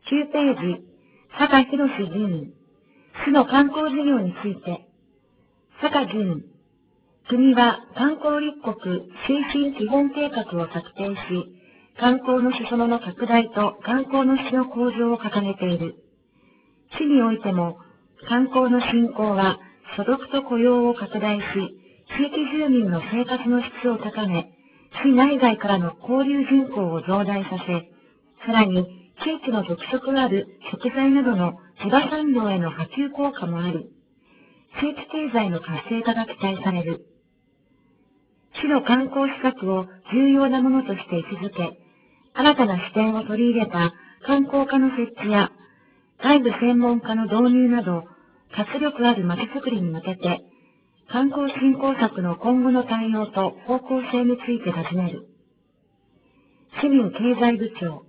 9ページ、坂博議員、市の観光事業について、坂議員、国は観光立国推進基本計画を策定し、観光の裾野の拡大と観光の質の向上を掲げている。市においても、観光の振興は所得と雇用を拡大し、地域住民の生活の質を高め、市内外からの交流人口を増大させ、さらに地域の特色ある食材などの地場産業への波及効果もあり、地域経済の活性化が期待される。市の観光施策を重要なものとして位置づけ、新たな視点を取り入れた観光課の設置や、外部専門家の導入など、活力あるまちづくりに向けて、観光振興策の今後の対応と方向性について尋ねる。市民経済部長。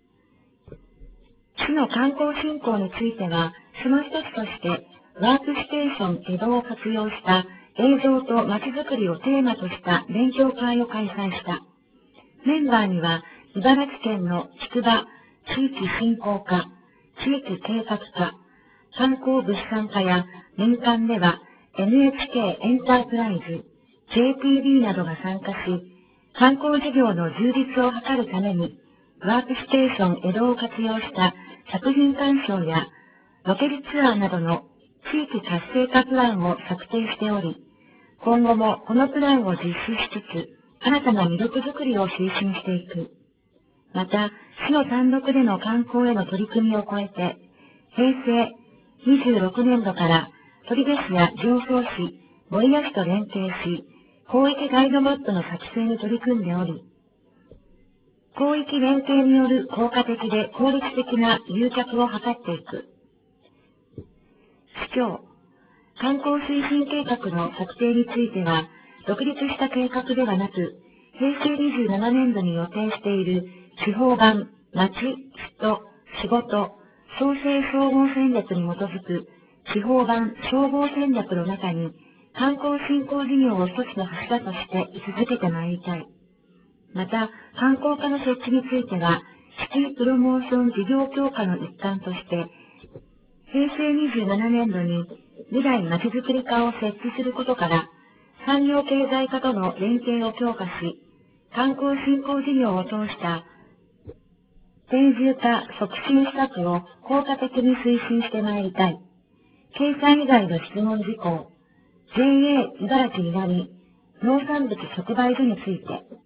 市の観光振興については、その一つとして、ワークステーション江戸を活用した映像とまちづくりをテーマとした勉強会を開催した。メンバーには、茨城県の筑波地域振興課、地域計画課、観光物産課や民間では NHK エンタープライズ、JTB などが参加し、観光事業の充実を図るために、ワークステーション江戸を活用した作品鑑賞やロケ地ツアーなどの地域活性化プランを策定しており、今後もこのプランを実施しつつ、新たな魅力づくりを推進していく。また、市の単独での観光への取り組みを超えて、平成26年度から取手市や常総市、守谷市と連携し、広域ガイドマップの作成に取り組んでおり、広域連携による効果的で効率的な誘客を図っていく。市長、観光推進計画の策定については、独立した計画ではなく、平成27年度に予定している地方版町、人、仕事、創生総合戦略に基づく地方版総合戦略の中に、観光振興事業を一つの柱として位置づけてまいりたい。また、観光課の設置については、シティプロモーション事業強化の一環として、平成27年度に未来まちづくり課を設置することから、産業経済課との連携を強化し、観光振興事業を通した定住化促進施策を効果的に推進してまいりたい。経済以外の質問事項、JA 茨城南農産物直売所について、